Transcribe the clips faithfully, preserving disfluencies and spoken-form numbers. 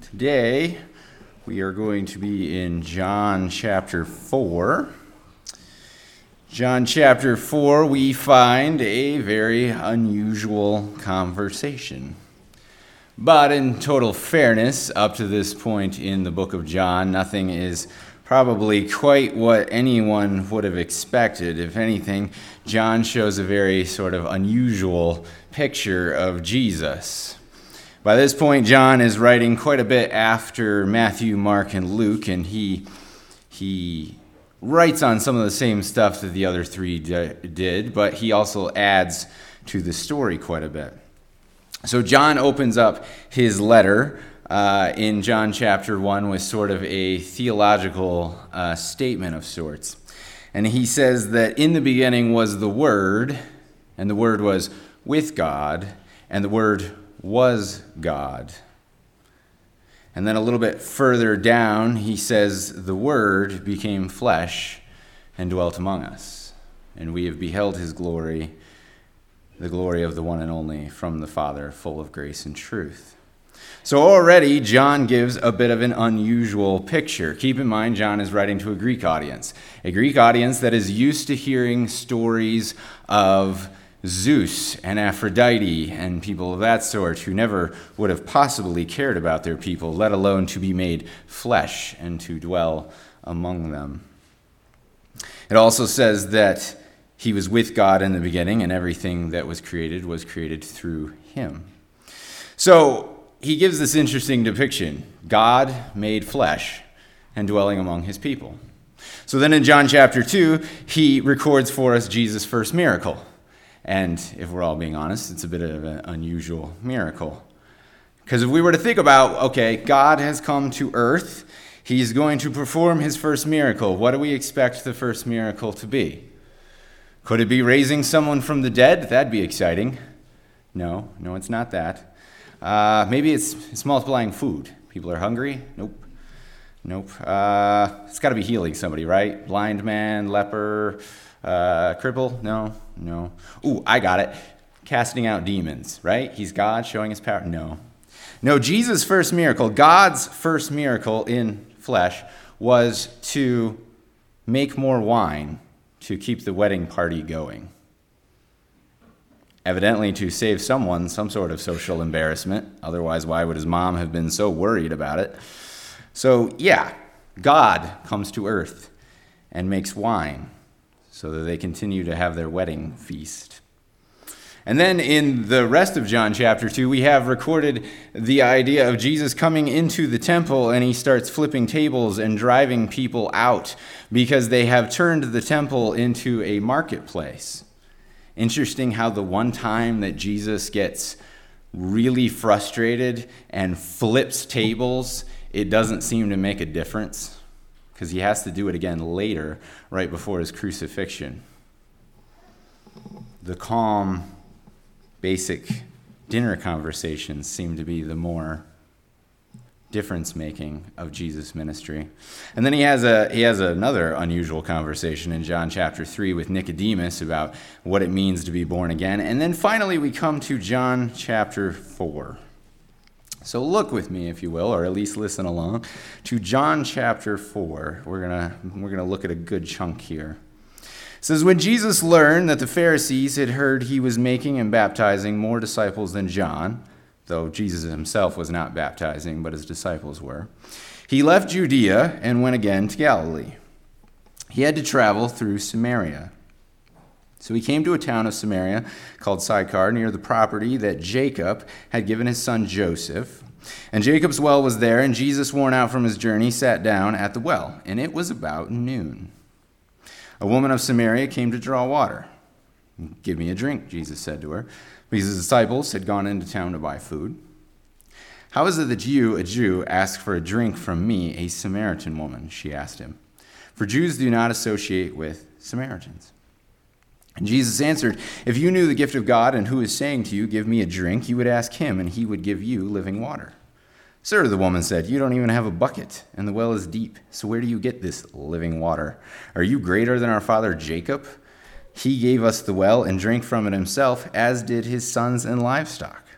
Today, we are going to be in John chapter four. John chapter four, we find a very unusual conversation. But in total fairness, up to this point in the book of John, nothing is probably quite what anyone would have expected. If anything, John shows a very sort of unusual picture of Jesus. By this point, John is writing quite a bit after Matthew, Mark, and Luke, and he he writes on some of the same stuff that the other three did, but he also adds to the story quite a bit. So John opens up his letter uh, in John chapter one with sort of a theological uh, statement of sorts. And he says that in the beginning was the Word, and the Word was with God, and the Word was God. And then a little bit further down, he says, the Word became flesh and dwelt among us, and we have beheld his glory, the glory of the one and only from the Father, full of grace and truth. So already, John gives a bit of an unusual picture. Keep in mind, John is writing to a Greek audience, a Greek audience that is used to hearing stories of Zeus and Aphrodite and people of that sort who never would have possibly cared about their people, let alone to be made flesh and to dwell among them. It also says that he was with God in the beginning, and everything that was created was created through him. So he gives this interesting depiction. God made flesh and dwelling among his people. So then in John chapter two, he records for us Jesus' first miracle. And if we're all being honest, it's a bit of an unusual miracle. Because if we were to think about, okay, God has come to earth, he's going to perform his first miracle. What do we expect the first miracle to be? Could it be raising someone from the dead? That'd be exciting. No, no, it's not that. Uh, maybe it's, it's multiplying food. People are hungry? Nope. Nope. Uh, it's got to be healing somebody, right? Blind man, leper, uh, cripple? No, no. Ooh, I got it. Casting out demons, right? He's God showing his power? No. No, Jesus' first miracle, God's first miracle in flesh was to make more wine to keep the wedding party going. Evidently to save someone some sort of social embarrassment. Otherwise, why would his mom have been so worried about it? So, yeah, God comes to earth and makes wine so that they continue to have their wedding feast. And then in the rest of John chapter two, we have recorded the idea of Jesus coming into the temple, and he starts flipping tables and driving people out because they have turned the temple into a marketplace. Interesting how the one time that Jesus gets really frustrated and flips tables, it doesn't seem to make a difference because he has to do it again later, right before his crucifixion. The calm, basic dinner conversations seem to be the more difference-making of Jesus' ministry. And then he has a he has another unusual conversation in John chapter three with Nicodemus about what it means to be born again. And then finally we come to John chapter four. So look with me, if you will, or at least listen along, to John chapter four. We're gonna we're gonna look at a good chunk here. It says, when Jesus learned that the Pharisees had heard he was making and baptizing more disciples than John, though Jesus himself was not baptizing, but his disciples were, he left Judea and went again to Galilee. He had to travel through Samaria. So he came to a town of Samaria called Sychar, near the property that Jacob had given his son Joseph. And Jacob's well was there, and Jesus, worn out from his journey, sat down at the well, and it was about noon. A woman of Samaria came to draw water. Give me a drink, Jesus said to her, because his disciples had gone into town to buy food. How is it that you, a Jew, ask for a drink from me, a Samaritan woman? She asked him. For Jews do not associate with Samaritans. And Jesus answered, if you knew the gift of God and who is saying to you, give me a drink, you would ask him, and he would give you living water. Sir, the woman said, you don't even have a bucket, and the well is deep. So where do you get this living water? Are you greater than our father Jacob? He gave us the well and drank from it himself, as did his sons and livestock.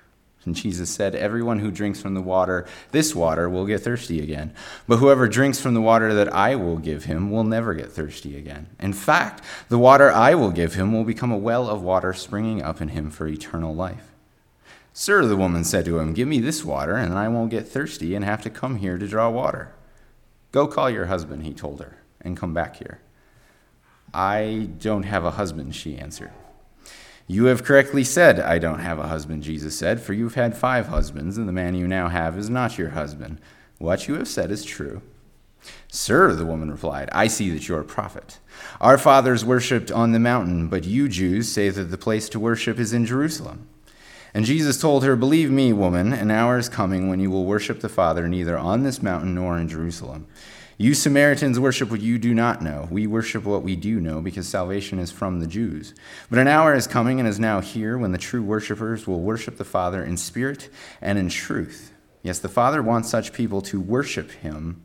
And Jesus said, everyone who drinks from the water, this water, will get thirsty again. But whoever drinks from the water that I will give him will never get thirsty again. In fact, the water I will give him will become a well of water springing up in him for eternal life. Sir, the woman said to him, give me this water, and I won't get thirsty and have to come here to draw water. Go call your husband, he told her, and come back here. I don't have a husband, she answered. You have correctly said, I don't have a husband, Jesus said, for you've had five husbands, and the man you now have is not your husband. What you have said is true. Sir, the woman replied, I see that you are a prophet. Our fathers worshipped on the mountain, but you Jews say that the place to worship is in Jerusalem. And Jesus told her, believe me, woman, an hour is coming when you will worship the Father neither on this mountain nor in Jerusalem. You Samaritans worship what you do not know. We worship what we do know, because salvation is from the Jews. But an hour is coming and is now here when the true worshipers will worship the Father in spirit and in truth. Yes, the Father wants such people to worship him.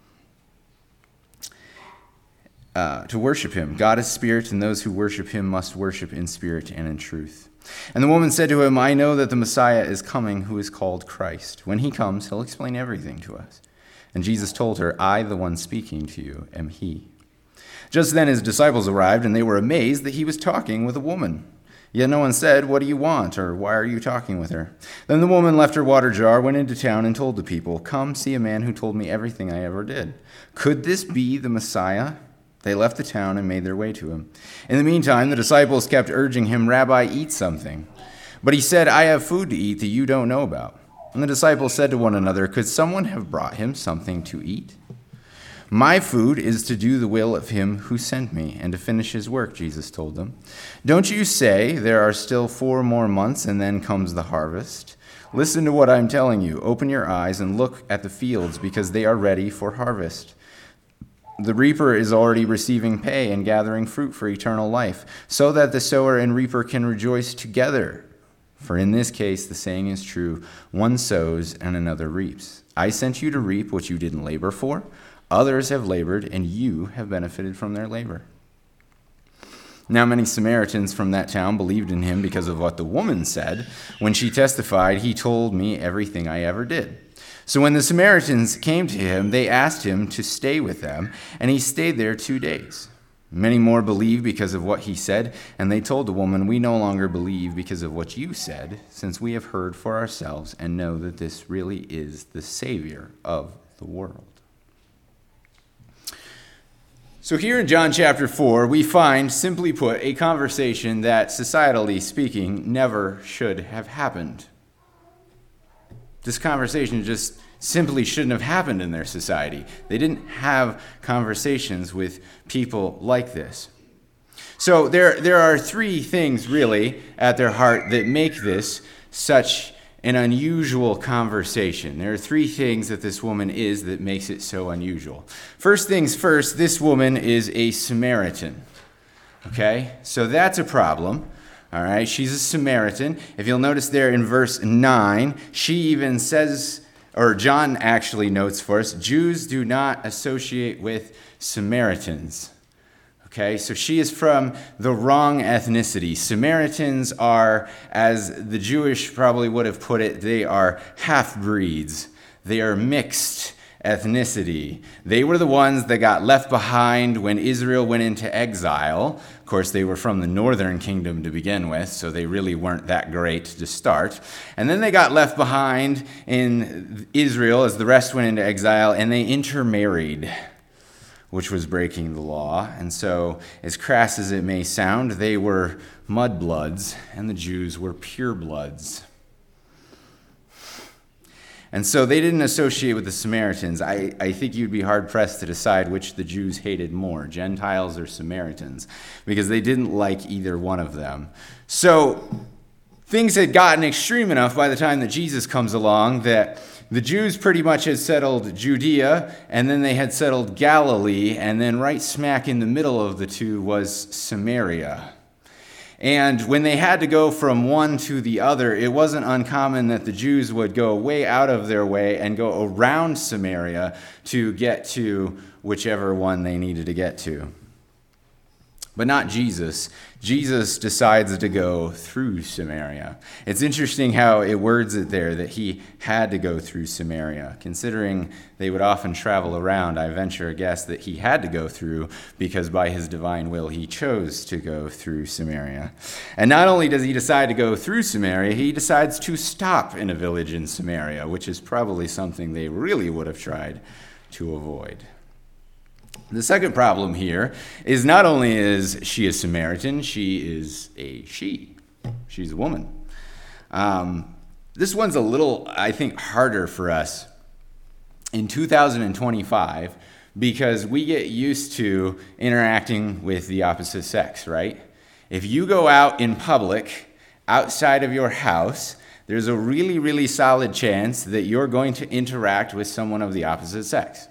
Uh, to worship him. God is spirit, and those who worship him must worship in spirit and in truth. And the woman said to him, I know that the Messiah is coming, who is called Christ. When he comes, he'll explain everything to us. And Jesus told her, I, the one speaking to you, am he. Just then his disciples arrived, and they were amazed that he was talking with a woman. Yet no one said, what do you want, or why are you talking with her? Then the woman left her water jar, went into town, and told the people, come see a man who told me everything I ever did. Could this be the Messiah? They left the town and made their way to him. In the meantime, the disciples kept urging him, Rabbi, eat something. But he said, I have food to eat that you don't know about. And the disciples said to one another, could someone have brought him something to eat? My food is to do the will of him who sent me and to finish his work, Jesus told them. Don't you say there are still four more months and then comes the harvest? Listen to what I'm telling you. Open your eyes and look at the fields, because they are ready for harvest. The reaper is already receiving pay and gathering fruit for eternal life, so that the sower and reaper can rejoice together. For in this case, the saying is true, one sows and another reaps. I sent you to reap what you didn't labor for. Others have labored, and you have benefited from their labor. Now many Samaritans from that town believed in him because of what the woman said. When she testified, he told me everything I ever did. So when the Samaritans came to him, they asked him to stay with them, and he stayed there two days. Many more believed because of what he said, and they told the woman, we no longer believe because of what you said, since we have heard for ourselves and know that this really is the Savior of the world. So here in John chapter four, we find, simply put, a conversation that, societally speaking, never should have happened. This conversation just simply shouldn't have happened in their society. They didn't have conversations with people like this. So there, there are three things really at their heart that make this such an unusual conversation. There are three things that this woman is that makes it so unusual. First things first, this woman is a Samaritan. Okay, so that's a problem. All right, she's a Samaritan. If you'll notice there in verse nine, she even says, or John actually notes for us, Jews do not associate with Samaritans. Okay, so she is from the wrong ethnicity. Samaritans are, as the Jewish probably would have put it, they are half-breeds. They are mixed ethnicity. They were the ones that got left behind when Israel went into exile. Of course, they were from the northern kingdom to begin with, so they really weren't that great to start. And then they got left behind in Israel as the rest went into exile, and they intermarried, which was breaking the law. And so, as crass as it may sound, they were mudbloods, and the Jews were purebloods. And so they didn't associate with the Samaritans. I, I think you'd be hard-pressed to decide which the Jews hated more, Gentiles or Samaritans, because they didn't like either one of them. So things had gotten extreme enough by the time that Jesus comes along that the Jews pretty much had settled Judea, and then they had settled Galilee, and then right smack in the middle of the two was Samaria. And when they had to go from one to the other, it wasn't uncommon that the Jews would go way out of their way and go around Samaria to get to whichever one they needed to get to. But not Jesus. Jesus decides to go through Samaria. It's interesting how it words it there that he had to go through Samaria. Considering they would often travel around, I venture a guess that he had to go through because by his divine will he chose to go through Samaria. And not only does he decide to go through Samaria, he decides to stop in a village in Samaria, which is probably something they really would have tried to avoid. The second problem here is not only is she a Samaritan, she is a she. She's a woman. Um, this one's a little, I think, harder for us in two thousand twenty-five because we get used to interacting with the opposite sex, right? If you go out in public, outside of your house, there's a really, really solid chance that you're going to interact with someone of the opposite sex.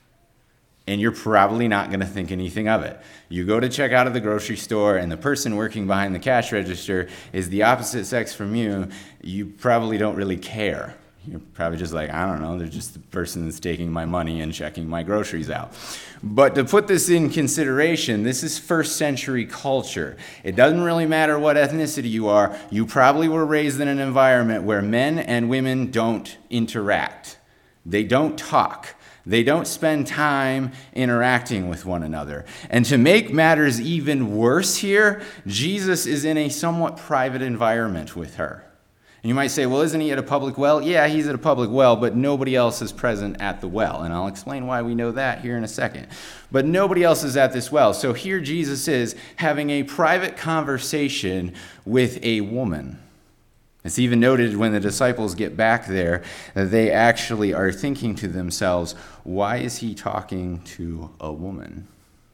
And you're probably not going to think anything of it. You go to check out of the grocery store and the person working behind the cash register is the opposite sex from you, you probably don't really care. You're probably just like, I don't know, they're just the person that's taking my money and checking my groceries out. But to put this in consideration, this is first century culture. It doesn't really matter what ethnicity you are. You probably were raised in an environment where men and women don't interact. They don't talk. They don't spend time interacting with one another. And to make matters even worse here, Jesus is in a somewhat private environment with her. And you might say, well, isn't he at a public well? Yeah, he's at a public well, but nobody else is present at the well. And I'll explain why we know that here in a second. But nobody else is at this well. So here Jesus is having a private conversation with a woman. It's even noted when the disciples get back there that they actually are thinking to themselves, why is he talking to a woman?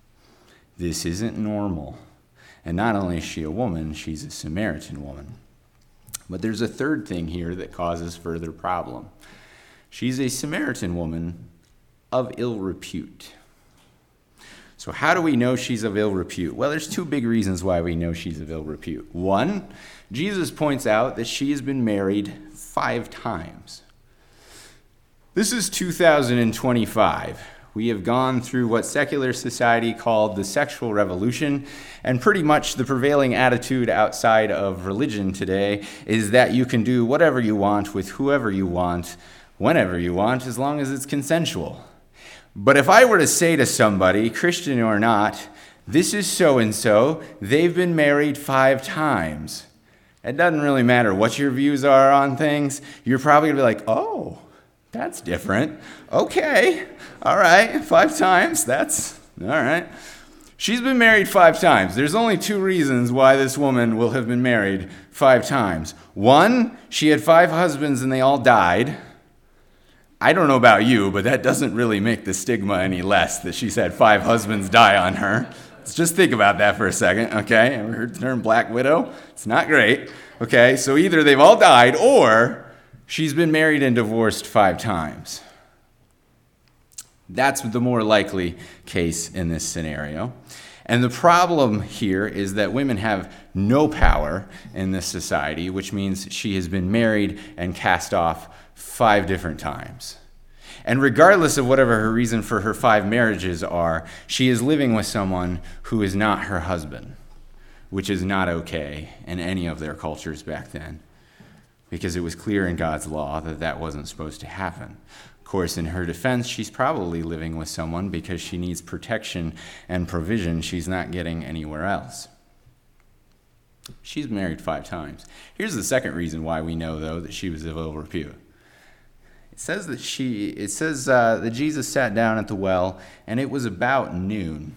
This isn't normal. And not only is she a woman, she's a Samaritan woman. But there's a third thing here that causes further problem. She's a Samaritan woman of ill repute. So how do we know she's of ill repute? Well, there's two big reasons why we know she's of ill repute. One, Jesus points out that she has been married five times. This is two thousand twenty-five. We have gone through what secular society called the sexual revolution, and pretty much the prevailing attitude outside of religion today is that you can do whatever you want with whoever you want, whenever you want, as long as it's consensual. But if I were to say to somebody, Christian or not, this is so-and-so, they've been married five times. It doesn't really matter what your views are on things. You're probably going to be like, oh, that's different. Okay, all right, five times, that's, all right. She's been married five times. There's only two reasons why this woman will have been married five times. One, she had five husbands and they all died. I don't know about you, but that doesn't really make the stigma any less that she's had five husbands die on her. Let's just think about that for a second, okay? Ever heard the term black widow? It's not great, okay? So either they've all died or she's been married and divorced five times. That's the more likely case in this scenario. And the problem here is that women have no power in this society, which means she has been married and cast off five different times. And regardless of whatever her reason for her five marriages are, she is living with someone who is not her husband, which is not okay in any of their cultures back then, because it was clear in God's law that that wasn't supposed to happen. Of course, in her defense, she's probably living with someone because she needs protection and provision she's not getting anywhere else. She's married five times. Here's the second reason why we know, though, that she was of ill repute. It says that she. It says uh, that Jesus sat down at the well, and it was about noon.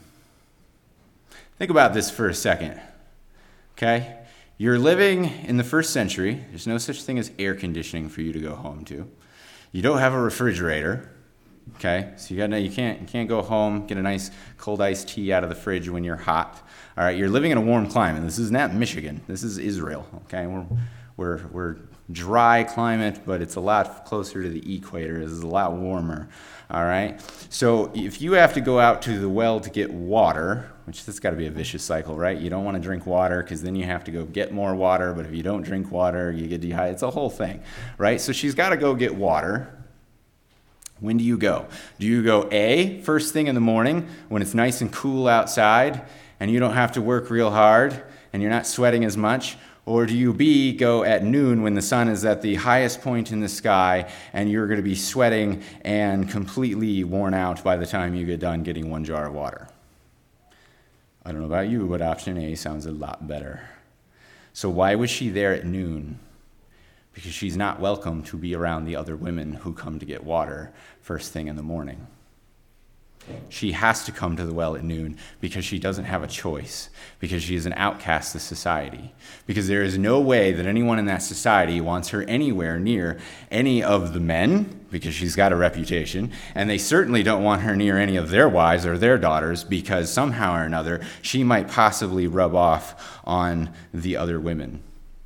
Think about this for a second, okay? You're living in the first century. There's no such thing as air conditioning for you to go home to. You don't have a refrigerator, okay? So you got you can't you can't go home, get a nice cold iced tea out of the fridge when you're hot. All right, you're living in a warm climate. This is not Michigan. This is Israel, okay? We're we're we're dry climate, but it's a lot closer to the equator. This is a lot warmer, all right? So if you have to go out to the well to get water, which that's got to be a vicious cycle, right? You don't want to drink water because then you have to go get more water, but if you don't drink water, you get dehydrated. It's a whole thing, right? So she's got to go get water. When do you go? Do you go A, first thing in the morning when it's nice and cool outside and you don't have to work real hard and you're not sweating as much? Or do you B, go at noon when the sun is at the highest point in the sky and you're going to be sweating and completely worn out by the time you get done getting one jar of water? I don't know about you, but option A sounds a lot better. So why was she there at noon? Because she's not welcome to be around the other women who come to get water first thing in the morning. She has to come to the well at noon because she doesn't have a choice, because she is an outcast to society, because there is no way that anyone in that society wants her anywhere near any of the men, because she's got a reputation, and they certainly don't want her near any of their wives or their daughters, because somehow or another she might possibly rub off on the other women.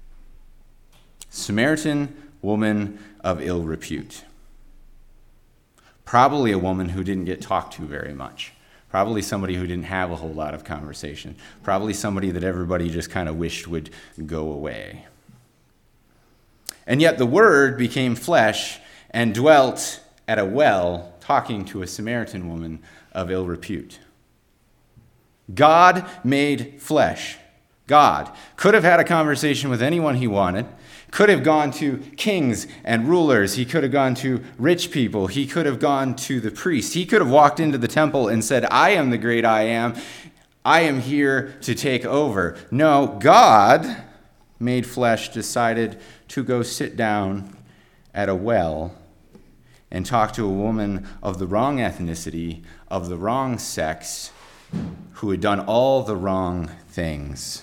Samaritan woman of ill repute. Probably a woman who didn't get talked to very much. Probably somebody who didn't have a whole lot of conversation. Probably somebody that everybody just kind of wished would go away. And yet the Word became flesh and dwelt at a well, talking to a Samaritan woman of ill repute. God made flesh. God could have had a conversation with anyone he wanted. Could have gone to kings and rulers. He could have gone to rich people. He could have gone to the priests. He could have walked into the temple and said, I am the great I am. I am here to take over. No, God made flesh, decided to go sit down at a well and talk to a woman of the wrong ethnicity, of the wrong sex, who had done all the wrong things.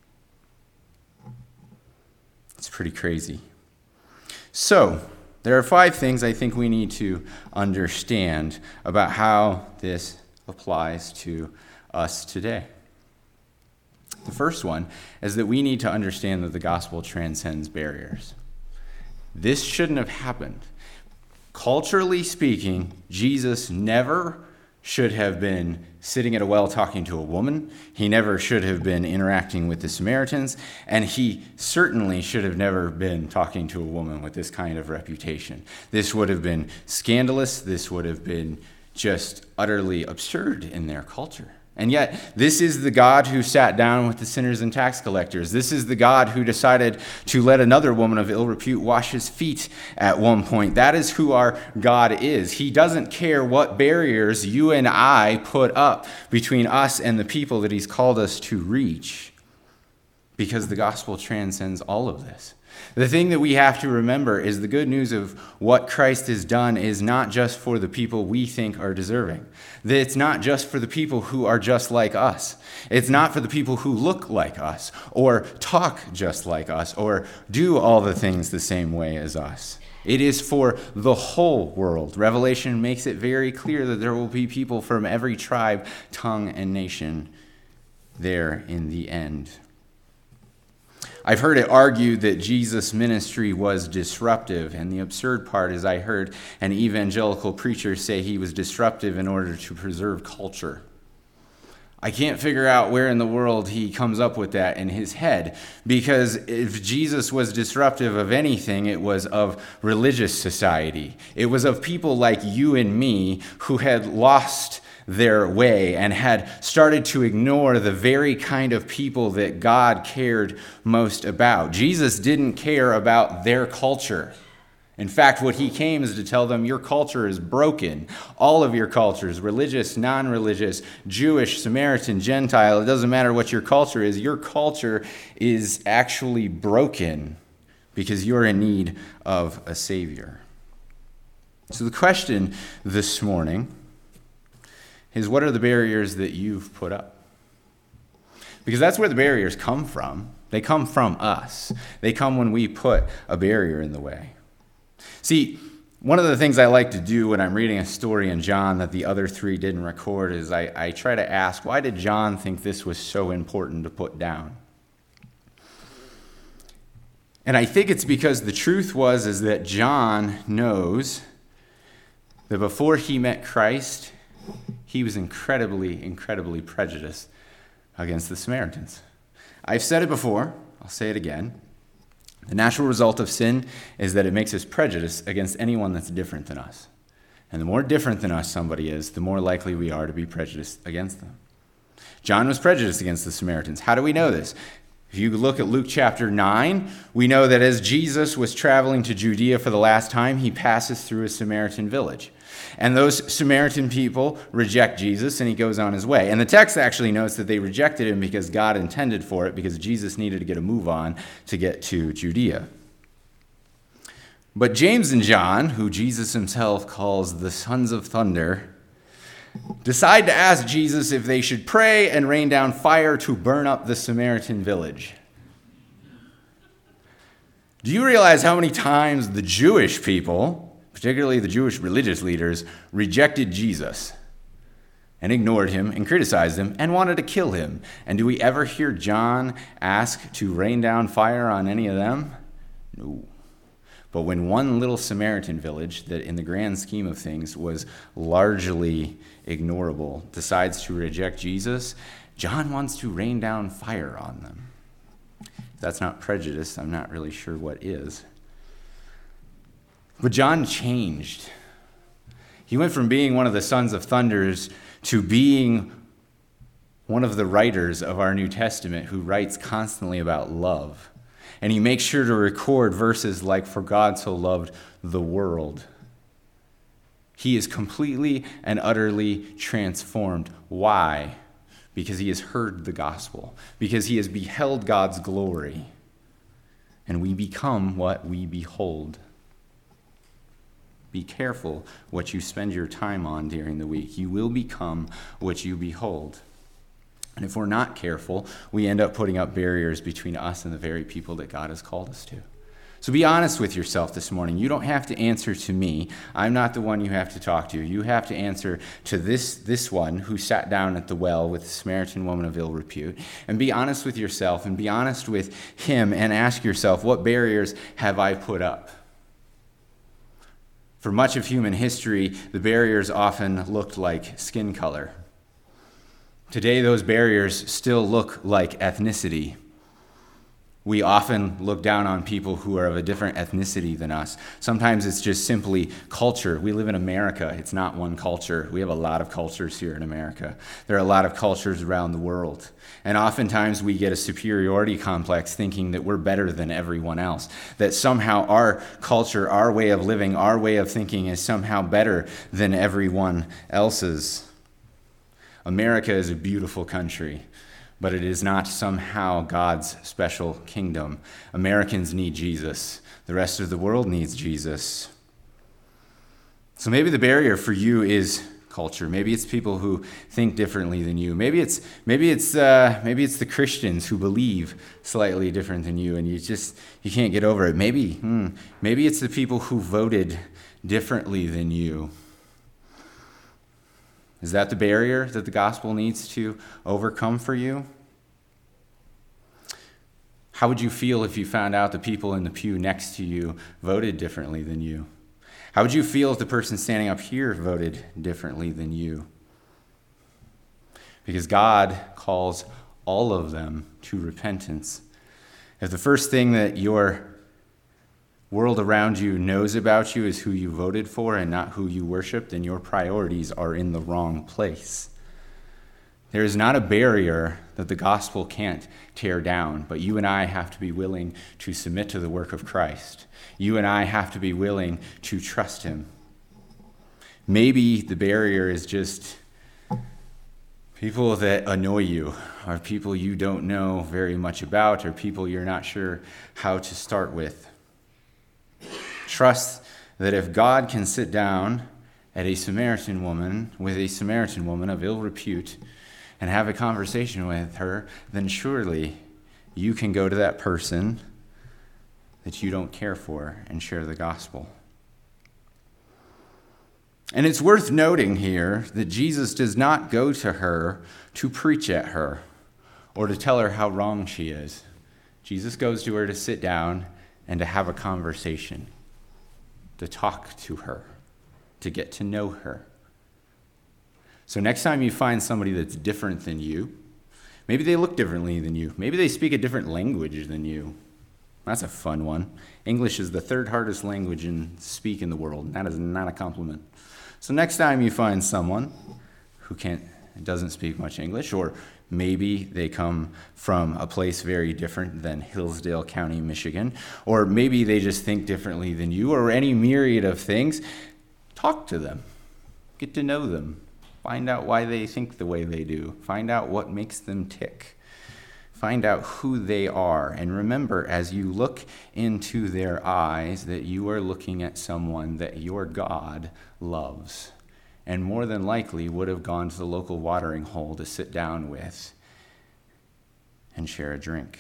It's pretty crazy. So, there are five things I think we need to understand about how this applies to us today. The first one is that we need to understand that the gospel transcends barriers. This shouldn't have happened. Culturally speaking, Jesus never should have been sitting at a well talking to a woman. He never should have been interacting with the Samaritans. And he certainly should have never been talking to a woman with this kind of reputation. This would have been scandalous. This would have been just utterly absurd in their culture. And yet, this is the God who sat down with the sinners and tax collectors. This is the God who decided to let another woman of ill repute wash his feet at one point. That is who our God is. He doesn't care what barriers you and I put up between us and the people that he's called us to reach, because the gospel transcends all of this. The thing that we have to remember is the good news of what Christ has done is not just for the people we think are deserving. That it's not just for the people who are just like us. It's not for the people who look like us or talk just like us or do all the things the same way as us. It is for the whole world. Revelation makes it very clear that there will be people from every tribe, tongue, and nation there in the end. I've heard it argued that Jesus' ministry was disruptive, and the absurd part is I heard an evangelical preacher say he was disruptive in order to preserve culture. I can't figure out where in the world he comes up with that in his head, because if Jesus was disruptive of anything, it was of religious society. It was of people like you and me who had lost their way and had started to ignore the very kind of people that God cared most about. Jesus didn't care about their culture. In fact, what he came is to tell them, your culture is broken. All of your cultures, religious, non-religious, Jewish, Samaritan, Gentile, it doesn't matter what your culture is. Your culture is actually broken because you're in need of a Savior. So the question this morning is, what are the barriers that you've put up? Because that's where the barriers come from. They come from us. They come when we put a barrier in the way. See, one of the things I like to do when I'm reading a story in John that the other three didn't record is I, I try to ask, why did John think this was so important to put down? And I think it's because the truth was is that John knows that before he met Christ, he was incredibly, incredibly prejudiced against the Samaritans. I've said it before. I'll say it again. The natural result of sin is that it makes us prejudiced against anyone that's different than us. And the more different than us somebody is, the more likely we are to be prejudiced against them. John was prejudiced against the Samaritans. How do we know this? If you look at Luke chapter nine, we know that as Jesus was traveling to Judea for the last time, he passes through a Samaritan village. And those Samaritan people reject Jesus, and he goes on his way. And the text actually notes that they rejected him because God intended for it, because Jesus needed to get a move on to get to Judea. But James and John, who Jesus himself calls the sons of thunder, decide to ask Jesus if they should pray and rain down fire to burn up the Samaritan village. Do you realize how many times the Jewish people, particularly the Jewish religious leaders, rejected Jesus and ignored him and criticized him and wanted to kill him? And do we ever hear John ask to rain down fire on any of them? No. But when one little Samaritan village that in the grand scheme of things was largely ignorable decides to reject Jesus, John wants to rain down fire on them. If that's not prejudice, I'm not really sure what is. But John changed. He went from being one of the sons of thunders to being one of the writers of our New Testament who writes constantly about love. And he makes sure to record verses like, "For God so loved the world." He is completely and utterly transformed. Why? Because he has heard the gospel. Because he has beheld God's glory. And we become what we behold. Be careful what you spend your time on during the week. You will become what you behold. And if we're not careful, we end up putting up barriers between us and the very people that God has called us to. So be honest with yourself this morning. You don't have to answer to me. I'm not the one you have to talk to. You have to answer to this, this one who sat down at the well with the Samaritan woman of ill repute. And be honest with yourself and be honest with him and ask yourself, what barriers have I put up? For much of human history, the barriers often looked like skin color. Today, those barriers still look like ethnicity. We often look down on people who are of a different ethnicity than us. Sometimes it's just simply culture. We live in America. It's not one culture. We have a lot of cultures here in America. There are a lot of cultures around the world. And oftentimes we get a superiority complex thinking that we're better than everyone else, that somehow our culture, our way of living, our way of thinking is somehow better than everyone else's. America is a beautiful country, but it is not somehow God's special kingdom. Americans need Jesus. The rest of the world needs Jesus. So maybe the barrier for you is culture. Maybe it's people who think differently than you. Maybe it's maybe it's uh, maybe it's the Christians who believe slightly different than you, and you just you can't get over it. Maybe hmm, maybe it's the people who voted differently than you. Is that the barrier that the gospel needs to overcome for you? How would you feel if you found out the people in the pew next to you voted differently than you? How would you feel if the person standing up here voted differently than you? Because God calls all of them to repentance. If the first thing that your world around you knows about you is who you voted for and not who you worship, then your priorities are in the wrong place. There is not a barrier that the gospel can't tear down, but you and I have to be willing to submit to the work of Christ. You and I have to be willing to trust him. Maybe the barrier is just people that annoy you, or people you don't know very much about, or people you're not sure how to start with. Trust that if God can sit down at a Samaritan woman with a Samaritan woman of ill repute and have a conversation with her, then surely you can go to that person that you don't care for and share the gospel. And it's worth noting here that Jesus does not go to her to preach at her or to tell her how wrong she is. Jesus goes to her to sit down and to have a conversation, to talk to her, to get to know her. So next time you find somebody that's different than you, maybe they look differently than you, maybe they speak a different language than you. That's a fun one. English is the third hardest language in speak in the world, and that is not a compliment. So next time you find someone who can't doesn't speak much English, or maybe they come from a place very different than Hillsdale County, Michigan, or maybe they just think differently than you, or any myriad of things. Talk to them. Get to know them. Find out why they think the way they do. Find out what makes them tick. Find out who they are. And remember, as you look into their eyes, that you are looking at someone that your God loves, and more than likely would have gone to the local watering hole to sit down with and share a drink.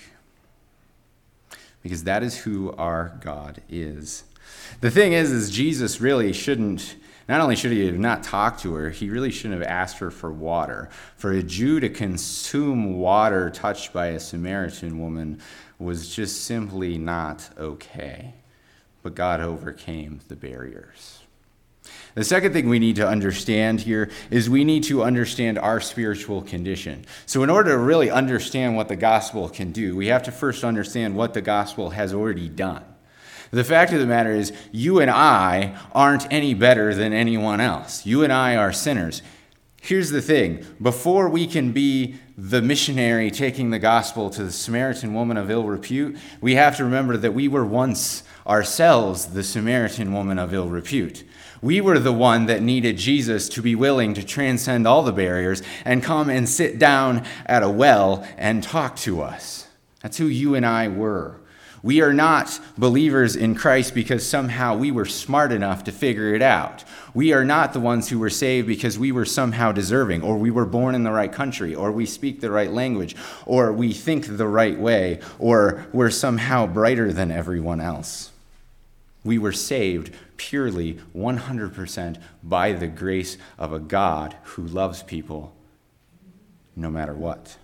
Because that is who our God is. The thing is, is Jesus really shouldn't, not only should he have not talked to her, he really shouldn't have asked her for water. For a Jew to consume water touched by a Samaritan woman was just simply not okay. But God overcame the barriers. The second thing we need to understand here is we need to understand our spiritual condition. So in order to really understand what the gospel can do, we have to first understand what the gospel has already done. The fact of the matter is, you and I aren't any better than anyone else. You and I are sinners. Here's the thing. Before we can be the missionary taking the gospel to the Samaritan woman of ill repute, we have to remember that we were once ourselves the Samaritan woman of ill repute. We were the one that needed Jesus to be willing to transcend all the barriers and come and sit down at a well and talk to us. That's who you and I were. We are not believers in Christ because somehow we were smart enough to figure it out. We are not the ones who were saved because we were somehow deserving, or we were born in the right country, or we speak the right language, or we think the right way, or we're somehow brighter than everyone else. We were saved purely one hundred percent by the grace of a God who loves people no matter what.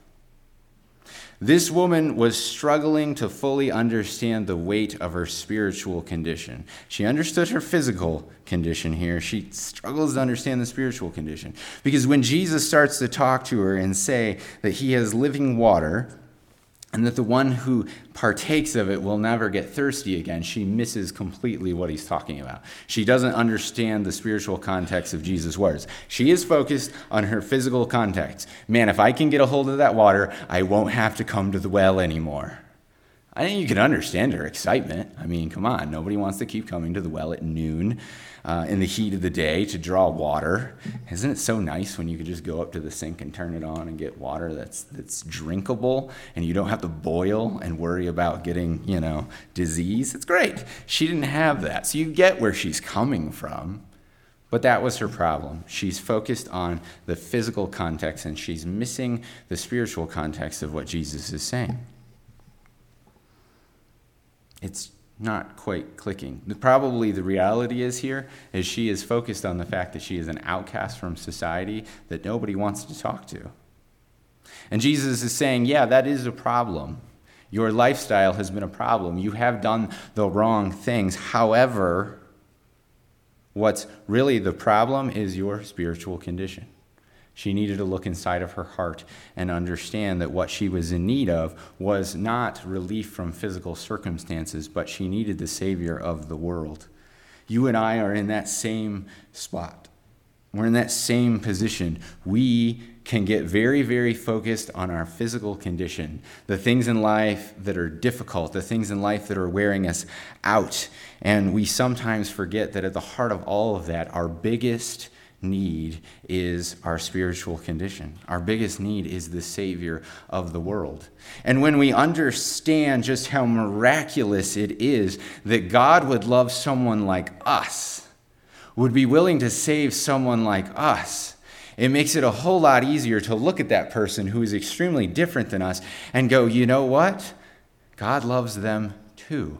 This woman was struggling to fully understand the weight of her spiritual condition. She understood her physical condition here. She struggles to understand the spiritual condition. Because when Jesus starts to talk to her and say that he has living water, and that the one who partakes of it will never get thirsty again, she misses completely what he's talking about. She doesn't understand the spiritual context of Jesus' words. She is focused on her physical context. Man, if I can get a hold of that water, I won't have to come to the well anymore. I think you can understand her excitement. I mean, come on, nobody wants to keep coming to the well at noon uh, in the heat of the day to draw water. Isn't it so nice when you can just go up to the sink and turn it on and get water that's that's drinkable, and you don't have to boil and worry about getting, you know, disease? It's great. She didn't have that. So you get where she's coming from. But that was her problem. She's focused on the physical context, and she's missing the spiritual context of what Jesus is saying. It's not quite clicking. Probably the reality is here is she is focused on the fact that she is an outcast from society that nobody wants to talk to. And Jesus is saying, yeah, that is a problem. Your lifestyle has been a problem. You have done the wrong things. However, what's really the problem is your spiritual condition. She needed to look inside of her heart and understand that what she was in need of was not relief from physical circumstances, but she needed the Savior of the world. You and I are in that same spot. We're in that same position. We can get very, very focused on our physical condition, the things in life that are difficult, the things in life that are wearing us out. And we sometimes forget that at the heart of all of that, our biggest need is our spiritual condition. Our biggest need is the Savior of the world. And when we understand just how miraculous it is that God would love someone like us, would be willing to save someone like us, it makes it a whole lot easier to look at that person who is extremely different than us and go, you know what? God loves them too.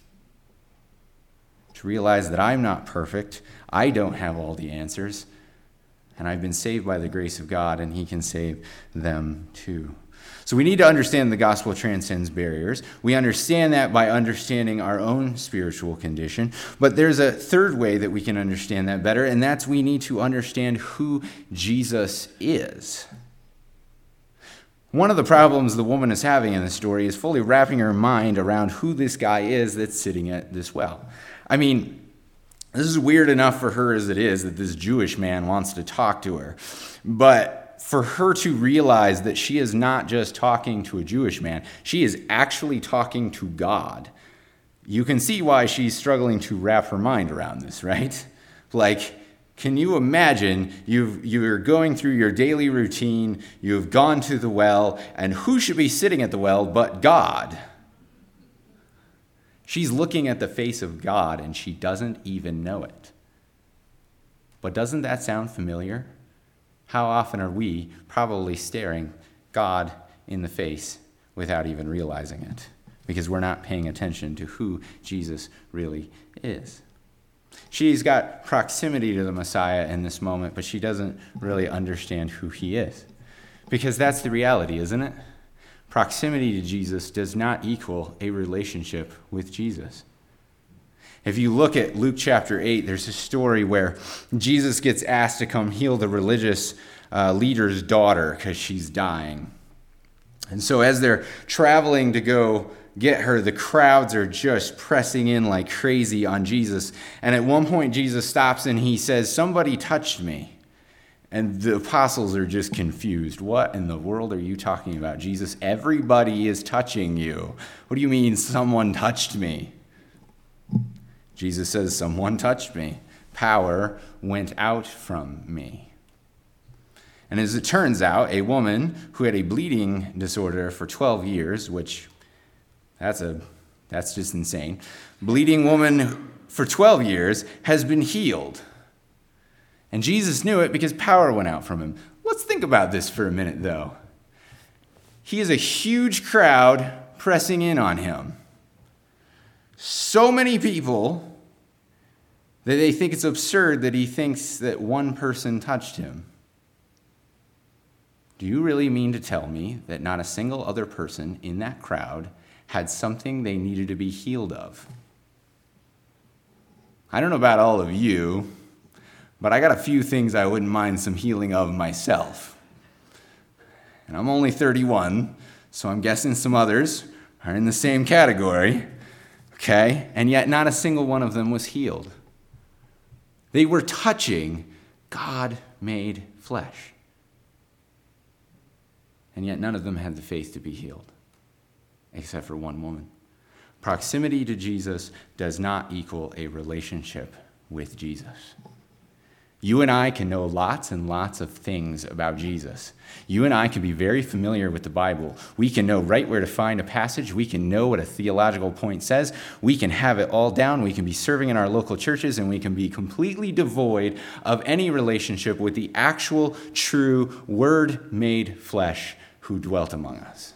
To realize that I'm not perfect, I don't have all the answers, and I've been saved by the grace of God, and he can save them too. So we need to understand the gospel transcends barriers. We understand that by understanding our own spiritual condition, but there's a third way that we can understand that better, and that's we need to understand who Jesus is. One of the problems the woman is having in this story is fully wrapping her mind around who this guy is that's sitting at this well. I mean, this is weird enough for her as it is that this Jewish man wants to talk to her. But that for her to realize that she is not just talking to a Jewish man, she is actually talking to God. You can see why she's struggling to wrap her mind around this, right? Like, can you imagine you've, you're going through your daily routine, you've gone to the well, and who should be sitting at the well but God? She's looking at the face of God, and she doesn't even know it. But doesn't that sound familiar? How often are we probably staring God in the face without even realizing it? Because we're not paying attention to who Jesus really is. She's got proximity to the Messiah in this moment, but she doesn't really understand who he is. Because that's the reality, isn't it? Proximity to Jesus does not equal a relationship with Jesus. If you look at Luke chapter eight, there's a story where Jesus gets asked to come heal the religious uh, leader's daughter because she's dying. And so as they're traveling to go get her, the crowds are just pressing in like crazy on Jesus. And at one point, Jesus stops and he says, "Somebody touched me." And the apostles are just confused. What in the world are you talking about, Jesus? Everybody is touching you. What do you mean someone touched me? Jesus says, "Someone touched me. Power went out from me." And as it turns out, a woman who had a bleeding disorder for twelve years, which that's a that's just insane. Bleeding woman for twelve years has been healed. And Jesus knew it because power went out from him. Let's think about this for a minute, though. He has a huge crowd pressing in on him. So many people that they think it's absurd that he thinks that one person touched him. Do you really mean to tell me that not a single other person in that crowd had something they needed to be healed of? I don't know about all of you, but I got a few things I wouldn't mind some healing of myself. And I'm only thirty-one, so I'm guessing some others are in the same category, okay? And yet not a single one of them was healed. They were touching God-made flesh. And yet none of them had the faith to be healed, except for one woman. Proximity to Jesus does not equal a relationship with Jesus. You and I can know lots and lots of things about Jesus. You and I can be very familiar with the Bible. We can know right where to find a passage. We can know what a theological point says. We can have it all down. We can be serving in our local churches, and we can be completely devoid of any relationship with the actual, true, Word-made flesh who dwelt among us.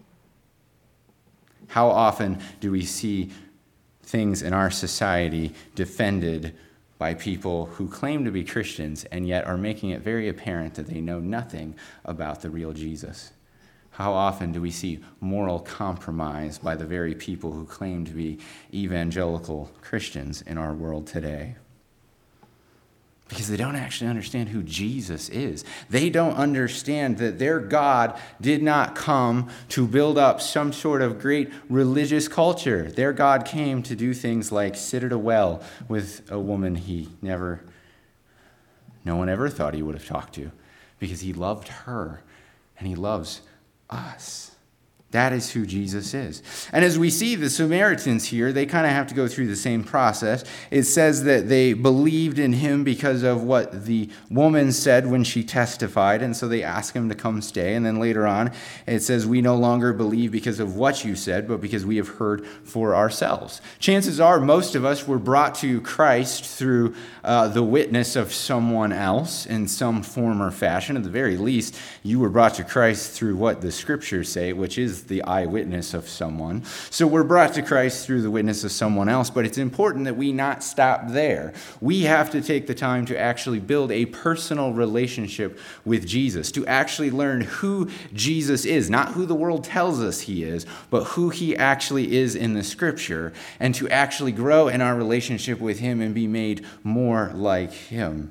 How often do we see things in our society defended by people who claim to be Christians and yet are making it very apparent that they know nothing about the real Jesus? How often do we see moral compromise by the very people who claim to be evangelical Christians in our world today? Because they don't actually understand who Jesus is. They don't understand that their God did not come to build up some sort of great religious culture. Their God came to do things like sit at a well with a woman he never, no one ever thought he would have talked to, because he loved her and he loves us. That is who Jesus is. And as we see the Samaritans here, they kind of have to go through the same process. It says that they believed in him because of what the woman said when she testified, and so they ask him to come stay. And then later on, it says, "We no longer believe because of what you said, but because we have heard for ourselves." Chances are most of us were brought to Christ through uh, the witness of someone else in some form or fashion. At the very least, you were brought to Christ through what the scriptures say, which is the eyewitness of someone. So we're brought to Christ through the witness of someone else, but it's important that we not stop there. We have to take the time to actually build a personal relationship with Jesus, to actually learn who Jesus is, not who the world tells us he is, but who he actually is in the scripture, and to actually grow in our relationship with him and be made more like him.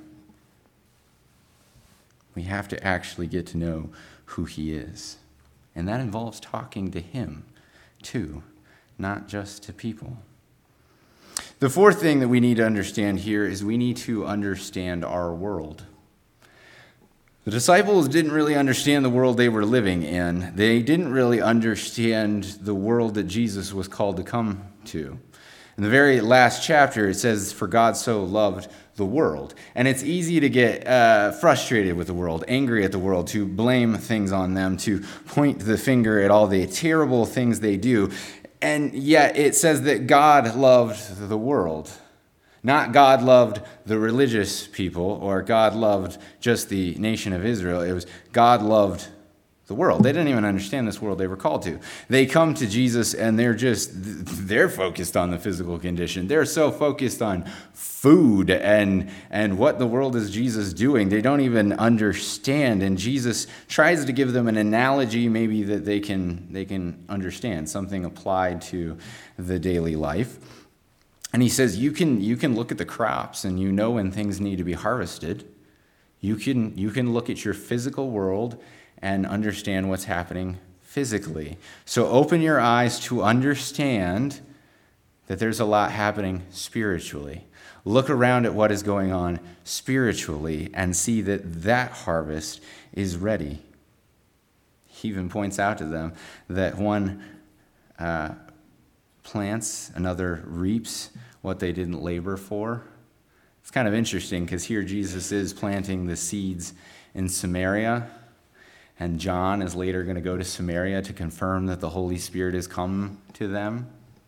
We have to actually get to know who he is. And that involves talking to him, too, not just to people. The fourth thing that we need to understand here is we need to understand our world. The disciples didn't really understand the world they were living in. They didn't really understand the world that Jesus was called to come to. In the very last chapter, it says, "For God so loved the world." And it's easy to get uh, frustrated with the world, angry at the world, to blame things on them, to point the finger at all the terrible things they do. And yet it says that God loved the world. Not God loved the religious people or God loved just the nation of Israel. It was God loved the world. They didn't even understand this world they were called to. They come to Jesus and they're just, they're focused on the physical condition. They're so focused on food and, and what the world is Jesus doing. They don't even understand. And Jesus tries to give them an analogy maybe that they can, they can understand, something applied to the daily life. And he says, you can you can look at the crops and you know when things need to be harvested. You can you can look at your physical world and understand what's happening physically. So open your eyes to understand that there's a lot happening spiritually. Look around at what is going on spiritually and see that that harvest is ready. He even points out to them that one uh, plants, another reaps what they didn't labor for. It's kind of interesting because here Jesus is planting the seeds in Samaria, and John is later going to go to Samaria to confirm that the Holy Spirit has come to them.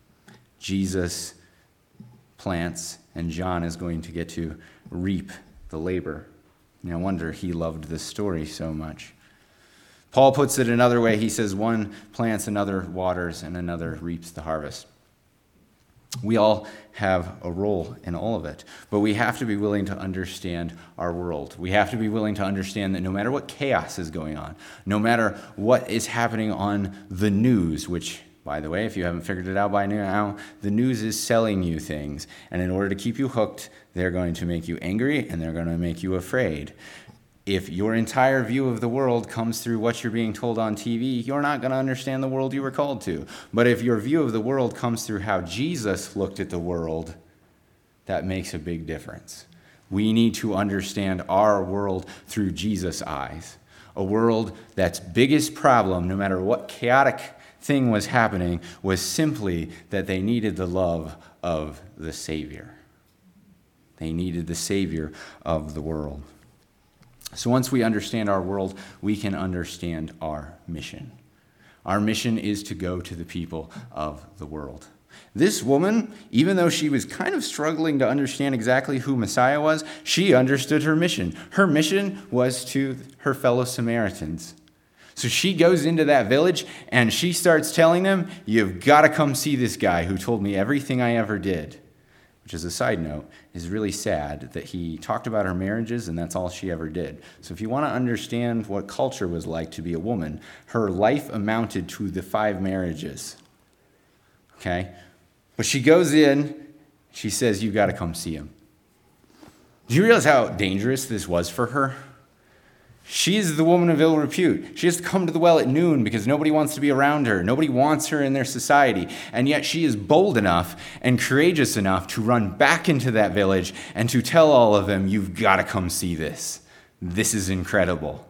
Jesus plants, and John is going to get to reap the labor. No wonder he loved this story so much. Paul puts it another way. He says, one plants, another waters, and another reaps the harvest. We all have a role in all of it, but we have to be willing to understand our world. We have to be willing to understand that no matter what chaos is going on, no matter what is happening on the news, which, by the way, if you haven't figured it out by now, the news is selling you things. And in order to keep you hooked, they're going to make you angry and they're going to make you afraid. If your entire view of the world comes through what you're being told on T V, you're not going to understand the world you were called to. But if your view of the world comes through how Jesus looked at the world, that makes a big difference. We need to understand our world through Jesus' eyes. A world that's biggest problem, no matter what chaotic thing was happening, was simply that they needed the love of the Savior. They needed the Savior of the world. So once we understand our world, we can understand our mission. Our mission is to go to the people of the world. This woman, even though she was kind of struggling to understand exactly who Messiah was, she understood her mission. Her mission was to her fellow Samaritans. So she goes into that village and she starts telling them, "You've got to come see this guy who told me everything I ever did." Which, is a side note, is really sad that he talked about her marriages and that's all she ever did. So if you want to understand what culture was like to be a woman, her life amounted to the five marriages. Okay? But she goes in, she says, "You've got to come see him." Do you realize how dangerous this was for her? She's the woman of ill repute. She has to come to the well at noon because nobody wants to be around her. Nobody wants her in their society. And yet she is bold enough and courageous enough to run back into that village and to tell all of them, "You've got to come see this. This is incredible."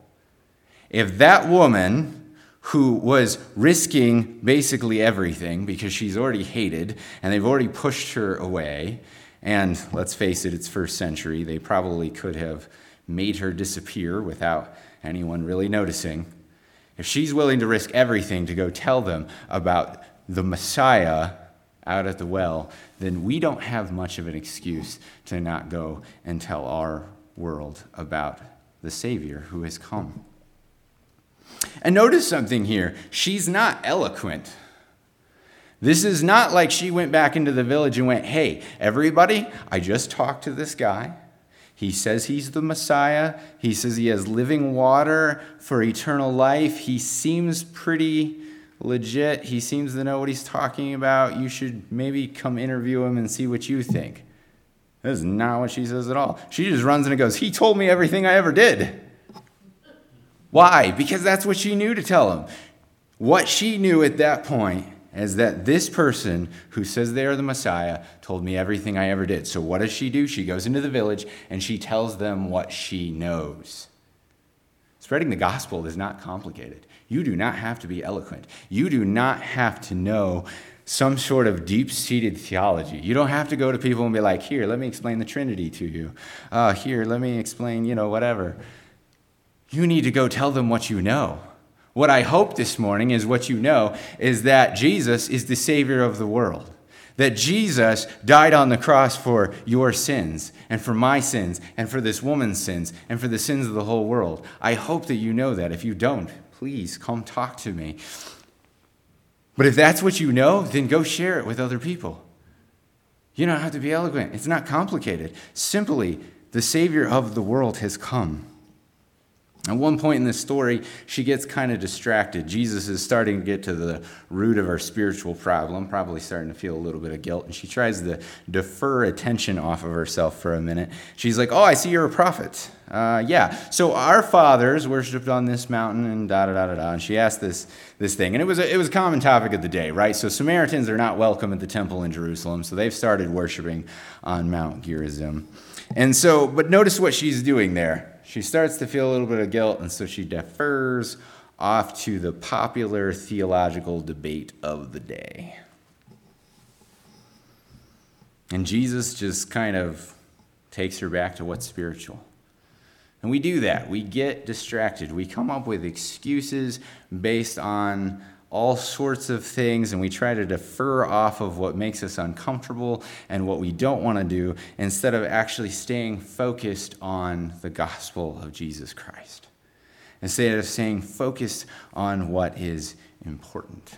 If that woman, who was risking basically everything because she's already hated and they've already pushed her away, and let's face it, it's first century, they probably could have made her disappear without anyone really noticing. If she's willing to risk everything to go tell them about the Messiah out at the well, then we don't have much of an excuse to not go and tell our world about the Savior who has come. And notice something here. She's not eloquent. This is not like she went back into the village and went, "Hey, everybody, I just talked to this guy. He says he's the Messiah. He says he has living water for eternal life. He seems pretty legit. He seems to know what he's talking about. You should maybe come interview him and see what you think." That is not what she says at all. She just runs in and goes, "He told me everything I ever did." Why? Because that's what she knew to tell him. What she knew at that point is that this person who says they are the Messiah told me everything I ever did. So what does she do? She goes into the village and she tells them what she knows. Spreading the gospel is not complicated. You do not have to be eloquent. You do not have to know some sort of deep-seated theology. You don't have to go to people and be like, here, let me explain the Trinity to you. Uh, here, let me explain, you know, whatever. You need to go tell them what you know. What I hope this morning is what you know is that Jesus is the Savior of the world. That Jesus died on the cross for your sins and for my sins and for this woman's sins and for the sins of the whole world. I hope that you know that. If you don't, please come talk to me. But if that's what you know, then go share it with other people. You don't have to be eloquent. It's not complicated. Simply, the Savior of the world has come. At one point in this story, she gets kind of distracted. Jesus is starting to get to the root of her spiritual problem, probably starting to feel a little bit of guilt, and she tries to defer attention off of herself for a minute. She's like, oh, I see you're a prophet. Uh, yeah, so our fathers worshipped on this mountain and da-da-da-da-da, and she asked this, this thing, and it was, a, it was a common topic of the day, right? So Samaritans are not welcome at the temple in Jerusalem, so they've started worshiping on Mount Gerizim. And so, but notice what she's doing there. She starts to feel a little bit of guilt, and so she defers off to the popular theological debate of the day. And Jesus just kind of takes her back to what's spiritual. And we do that. We get distracted. We come up with excuses based on all sorts of things, and we try to defer off of what makes us uncomfortable and what we don't want to do instead of actually staying focused on the gospel of Jesus Christ. Instead of staying focused on what is important.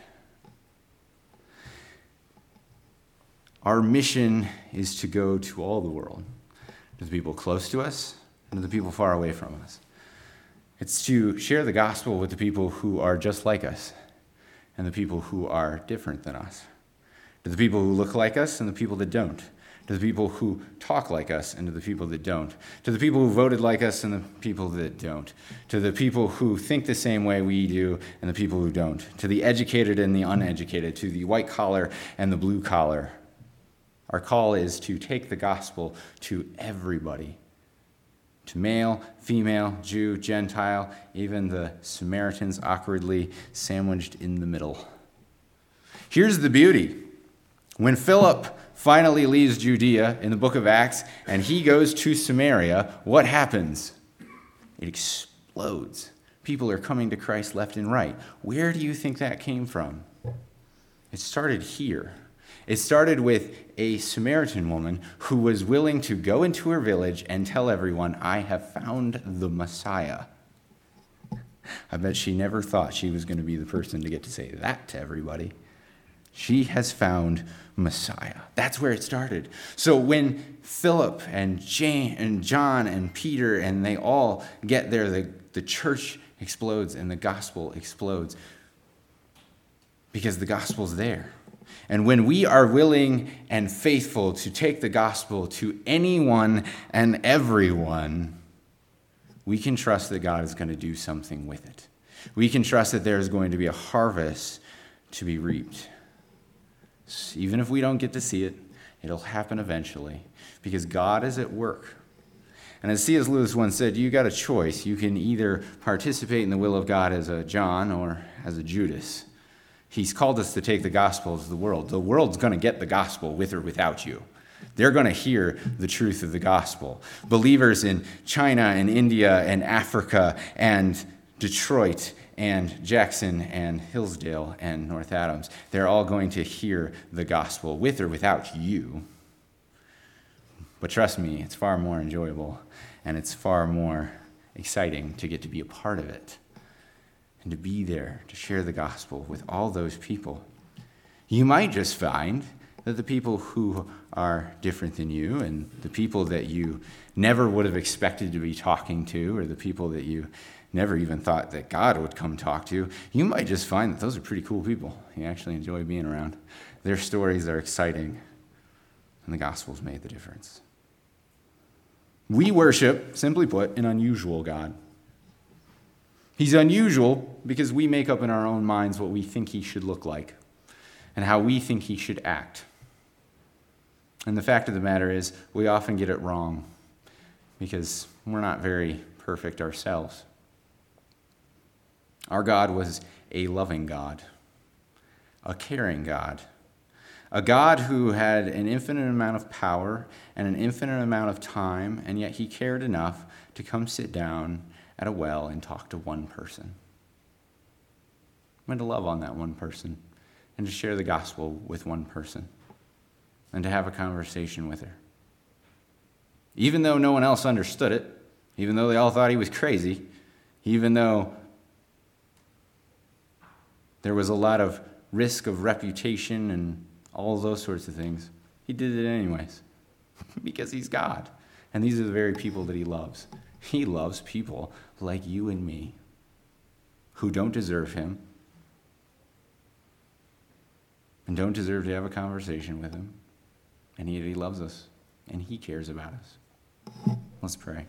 Our mission is to go to all the world, to the people close to us and to the people far away from us. It's to share the gospel with the people who are just like us, and the people who are different than us. To the people who look like us and the people that don't. To the people who talk like us and to the people that don't. To the people who voted like us and the people that don't. To the people who think the same way we do and the people who don't. To the educated and the uneducated. To the white collar and the blue collar. Our call is to take the gospel to everybody. To male, female, Jew, Gentile, even the Samaritans awkwardly sandwiched in the middle. Here's the beauty. When Philip finally leaves Judea in the book of Acts and he goes to Samaria, what happens? It explodes. People are coming to Christ left and right. Where do you think that came from? It started here. It started with a Samaritan woman who was willing to go into her village and tell everyone, I have found the Messiah. I bet she never thought she was going to be the person to get to say that to everybody. She has found Messiah. That's where it started. So when Philip and Jane and John and Peter and they all get there, the, the church explodes and the gospel explodes because the gospel's there. And when we are willing and faithful to take the gospel to anyone and everyone, we can trust that God is going to do something with it. We can trust that there is going to be a harvest to be reaped. Even if we don't get to see it, it'll happen eventually because God is at work. And as C S Lewis once said, you got a choice. You can either participate in the will of God as a John or as a Judas. He's called us to take the gospel to the world. The world's going to get the gospel with or without you. They're going to hear the truth of the gospel. Believers in China and India and Africa and Detroit and Jackson and Hillsdale and North Adams, they're all going to hear the gospel with or without you. But trust me, it's far more enjoyable and it's far more exciting to get to be a part of it. And to be there to share the gospel with all those people. You might just find that the people who are different than you and the people that you never would have expected to be talking to or the people that you never even thought that God would come talk to, you might just find that those are pretty cool people you actually enjoy being around. Their stories are exciting and the gospel's made the difference. We worship, simply put, an unusual God. He's unusual because we make up in our own minds what we think he should look like and how we think he should act. And the fact of the matter is, we often get it wrong because we're not very perfect ourselves. Our God was a loving God, a caring God, a God who had an infinite amount of power and an infinite amount of time, and yet he cared enough to come sit down at a well and talk to one person. And to love on that one person, and to share the gospel with one person, and to have a conversation with her. Even though no one else understood it, even though they all thought he was crazy, even though there was a lot of risk of reputation and all those sorts of things, he did it anyways, because he's God. And these are the very people that he loves. He loves people like you and me, who don't deserve him, and don't deserve to have a conversation with him. And yet he loves us, and he cares about us. Let's pray.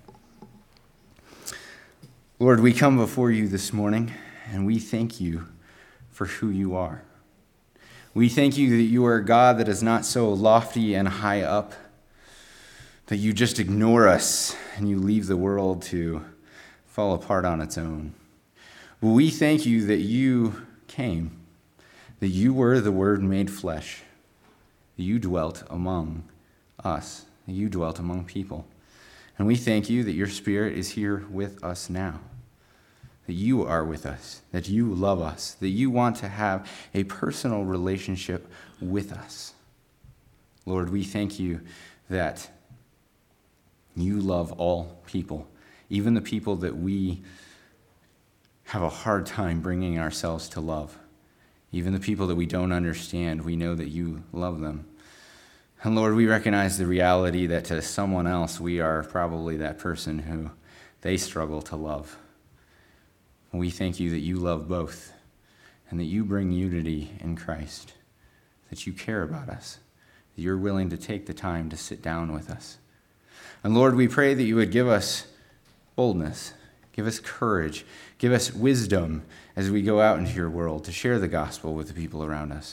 Lord, we come before you this morning, and we thank you for who you are. We thank you that you are a God that is not so lofty and high up, that you just ignore us and you leave the world to fall apart on its own. But we thank you that you came, that you were the Word made flesh, that you dwelt among us, that you dwelt among people. And we thank you that your Spirit is here with us now, that you are with us, that you love us, that you want to have a personal relationship with us. Lord, we thank you that you love all people, even the people that we have a hard time bringing ourselves to love. Even the people that we don't understand, we know that you love them. And Lord, we recognize the reality that to someone else, we are probably that person who they struggle to love. We thank you that you love both, and that you bring unity in Christ, that you care about us, that you're willing to take the time to sit down with us. And Lord, we pray that you would give us boldness, give us courage, give us wisdom as we go out into your world to share the gospel with the people around us.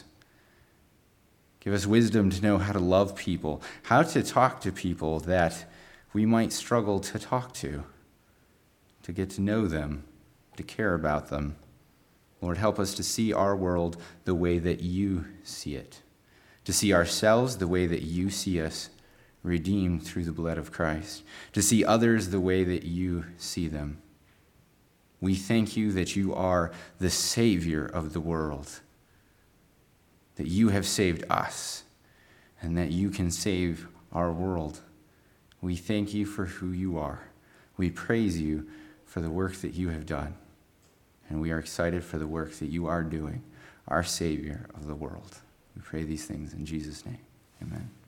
Give us wisdom to know how to love people, how to talk to people that we might struggle to talk to, to get to know them, to care about them. Lord, help us to see our world the way that you see it, to see ourselves the way that you see us, redeemed through the blood of Christ, to see others the way that you see them. We thank you that you are the Savior of the world, that you have saved us, and that you can save our world. We thank you for who you are. We praise you for the work that you have done, and we are excited for the work that you are doing, our Savior of the world. We pray these things in Jesus' name. Amen.